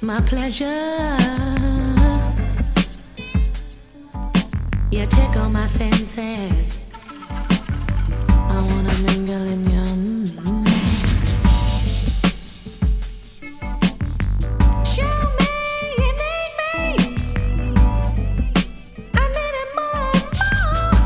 my pleasure. You tickle my senses. I wanna mingle in your show me you need me. I need it more and more.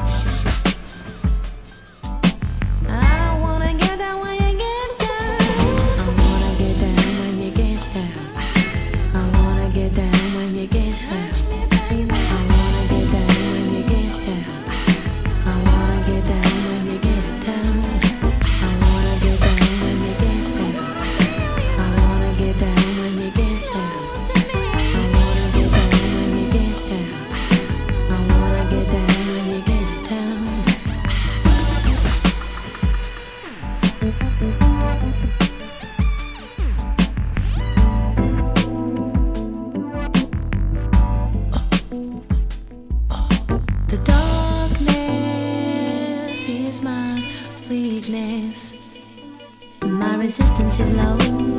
I wanna get down when you get down. I wanna get down when you get down. I wanna get down when you get down. I wanna get down when you get down. I wanna get down when you get down. I wanna get down when you get down. I wanna get down when you get down. I wanna get down when you get down. I wanna get down when you get down. The darkness is my weakness. My resistance is low.